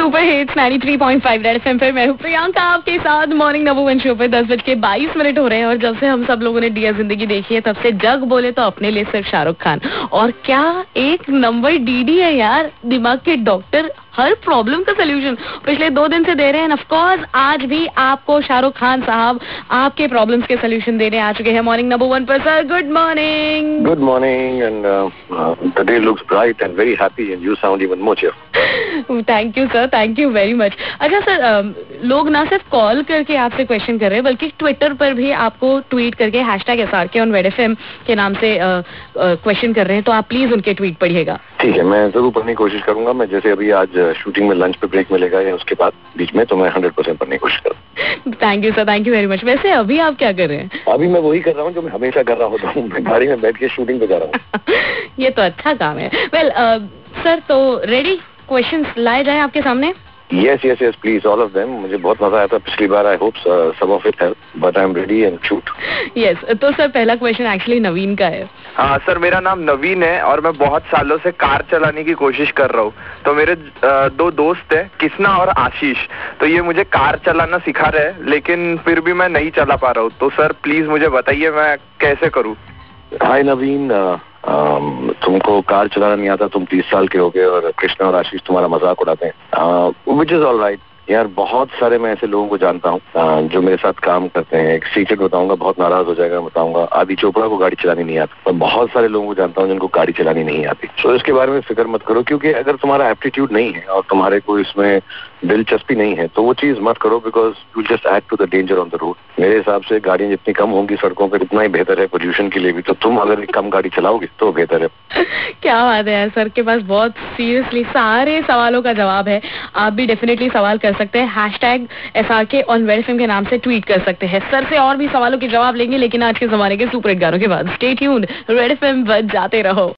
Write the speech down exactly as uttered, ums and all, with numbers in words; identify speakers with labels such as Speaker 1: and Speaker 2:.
Speaker 1: Super hits ninety three point five red FM पर मैं हूँ प्रियंका आपके साथ मॉर्निंग नंबर वन शो पे दस बज के बाईस मिनट हो रहे हैं। और जब से हम सब लोगों ने डियर जिंदगी देखी है तब से जग बोले तो अपने लिए सिर्फ शाहरुख खान। और क्या एक नंबर डीडी है यार, दिमाग के डॉक्टर, हर प्रॉब्लम का सोल्यूशन पिछले दो दिन से दे रहे हैं। ऑफ कोर्स आज भी आपको शाहरुख खान साहब आपके प्रॉब्लम्स के सोल्यूशन देने आ चुके हैं मॉर्निंग नंबर वन पर। Sir good morning.
Speaker 2: Good morning and the day looks bright and very happy and you sound even more cheerful.
Speaker 1: Thank you sir, thank you very much. अच्छा sir, लोग ना सिर्फ call करके आपसे question कर रहे हैं बल्कि ट्विटर पर भी आपको ट्वीट करके hashtag S R K on red F M के नाम से क्वेश्चन कर रहे हैं, तो आप प्लीज उनके ट्वीट पढ़िएगा।
Speaker 2: ठीक है, मैं जरूर पढ़ने की कोशिश करूंगा। मैं जैसे अभी आज शूटिंग में लंच पे ब्रेक मिलेगा या उसके बाद बीच में, तो मैं हंड्रेड परसेंट पढ़ने की कोशिश करूँ।
Speaker 1: Thank you sir, thank you very much. वैसे अभी आप क्या कर रहे हैं?
Speaker 2: अभी मैं वही कर रहा हूँ जो मैं हमेशा कर रहा होता हूँ, मैं गाड़ी में बैठ के शूटिंग पे जा रहा हूँ।
Speaker 1: ये तो अच्छा काम है। वेल सर, तो रेडी क्वेश्चंस लाए जाए आपके सामने?
Speaker 2: Yes, yes, yes, please, all of them. मुझे बहुत मजा आया था पिछली बार। I hope uh, some of it help, but I'm ready and shoot.
Speaker 1: Yes, तो सर पहला क्वेश्चन एक्चुअली नवीन का है।
Speaker 3: हाँ सर, मेरा नाम नवीन है और मैं बहुत सालों से कार चलाने की कोशिश कर रहा हूँ। तो मेरे दो दोस्त हैं, कृष्णा और आशीष, तो ये मुझे कार चलाना सिखा रहे हैं, लेकिन फिर भी मैं नहीं चला पा रहा हूँ। तो सर प्लीज मुझे बताइए मैं कैसे करूँ।
Speaker 2: हाय नवीन, Um, तुमको कार चलाना नहीं आता, तुम तीस साल के हो गए और कृष्णा और आशीष तुम्हारा मजाक उड़ाते हैं, विच इज ऑल राइट यार। बहुत सारे मैं ऐसे लोगों को जानता हूँ uh, जो मेरे साथ काम करते हैं। एक सीक्रेट बताऊंगा, बहुत नाराज हो जाएगा, बताऊंगा। आदि चोपड़ा को गाड़ी चलानी नहीं आती, और बहुत सारे लोगों को जानता हूँ जिनको गाड़ी चलानी नहीं आती। तो इसके बारे में फिक्र मत करो, क्योंकि अगर तुम्हारा एप्टीट्यूड नहीं है और तुम्हारे को इसमें दिलचस्पी नहीं है तो वो चीज मत करो, because you just add to the danger on the road. मेरे हिसाब से गाड़ियां जितनी कम होंगी सड़कों पर उतना ही बेहतर है पोल्यूशन के लिए भी। तो तुम अगर कम गाड़ी चलाओगे तो बेहतर है।
Speaker 1: क्या बात है यार, सर के पास बहुत सीरियसली सारे सवालों का जवाब है। आप भी डेफिनेटली सवाल कर सकते हैं, hashtag S R K on red F M के नाम से ट्वीट कर सकते हैं। सर से और भी सवालों के जवाब लेंगे, लेकिन आज के जमाने के सुपर हिट गानों के बाद। Stay tuned, red F M बज जाते रहो।